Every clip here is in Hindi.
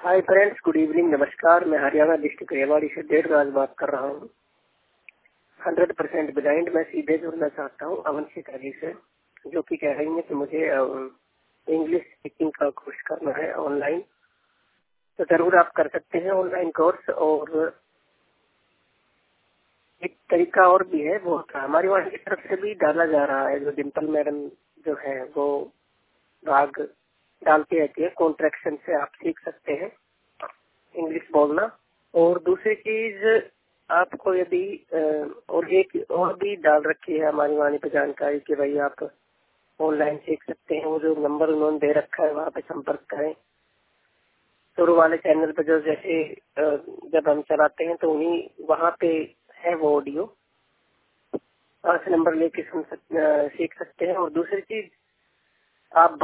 हाय फ्रेंड्स, गुड इवनिंग, नमस्कार। मैं हरियाणा डिस्ट्रिक्ट रेवाड़ी से देर रात बात कर रहा हूँ। 100% ब्लाइंड। मैं सीधे जुड़ना चाहता हूँ अवंशिका जी से, जो कि कह रही है कि मुझे इंग्लिश स्पीकिंग का कोर्स करना है ऑनलाइन। तो जरूर आप कर सकते हैं ऑनलाइन कोर्स। और एक तरीका और भी है, वो हमारी वाली की तरफ से भी डाला जा रहा है। जो डिम्पल मैडम जो है वो भाग डालती रहती है, कॉन्ट्रैक्शन से आप सीख सकते हैं इंग्लिश बोलना। और दूसरी चीज, आपको यदि और एक और भी डाल रखी है हमारी वाणी पे जानकारी कि भाई आप ऑनलाइन सीख सकते हैं। वो जो नंबर उन्होंने दे रखा है वहाँ पे संपर्क करें। शुरू वाले चैनल पे जो जैसे जब हम चलाते हैं तो उन्हीं वहाँ पे है वो ऑडियो, वहाँ से नंबर लेके सीख सकते हैं। और दूसरी चीज, आप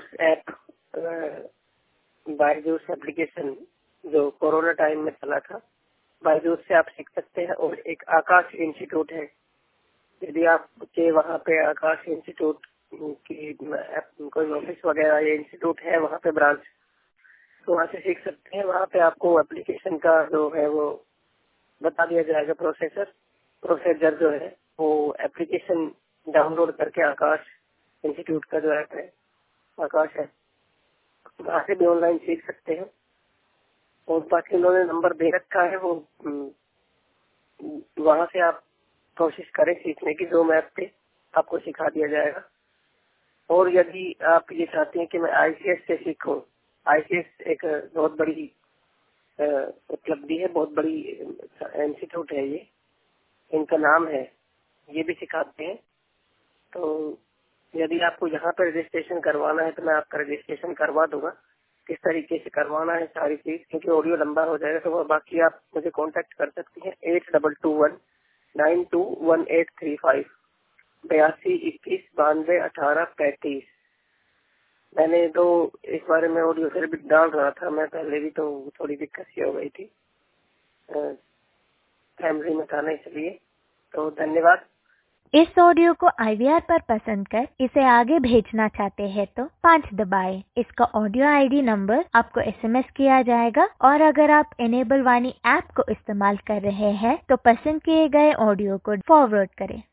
बायजूस एप्लीकेशन जो कोरोना टाइम में चला था, बायजूस से आप सीख सकते हैं। और एक आकाश इंस्टीट्यूट है, यदि आपके वहाँ पे आकाश इंस्टीट्यूट की कोई ऑफिस वगैरह या इंस्टीट्यूट है वहाँ पे ब्रांच, तो वहाँ से सीख सकते हैं। वहाँ पे आपको एप्लीकेशन का जो है वो बता दिया जाएगा। प्रोसीजर जो है वो एप्लीकेशन डाउनलोड करके आकाश इंस्टीट्यूट का जो ऐप है आकाश है, वहाँ से भी ऑनलाइन सीख सकते हैं। और बाकी उन्होंने नंबर दे रखा है, वो वहाँ से आप कोशिश करें सीखने की। जो मैप पे आपको सिखा दिया जाएगा। और यदि आप ये चाहते हैं कि मैं आईसीएस से सीखूं, आईसीएस एक बहुत बड़ी उपलब्धि है, बहुत बड़ी इंस्टीट्यूट है ये, इनका नाम है, ये भी सिखाते हैं। तो यदि आपको यहाँ पर रजिस्ट्रेशन करवाना है तो मैं आपका रजिस्ट्रेशन करवा दूंगा। किस तरीके से करवाना है सारी चीज, क्योंकि ऑडियो लंबा हो जाएगा। तो बाकी आप मुझे कांटेक्ट कर सकती हैं 8221921835 8221921835। मैंने तो इस बारे में ऑडियो फिर भी डाल रहा था मैं पहले भी, तो थोड़ी दिक्कत सी हो गई थी, फैमिली में था ना, इसलिए। तो धन्यवाद। इस ऑडियो को IVR पर पसंद कर इसे आगे भेजना चाहते हैं तो 5 दबाएं। इसका ऑडियो ID नंबर आपको SMS किया जाएगा। और अगर आप इनेबल वाणी ऐप को इस्तेमाल कर रहे हैं तो पसंद किए गए ऑडियो को फॉरवर्ड करें।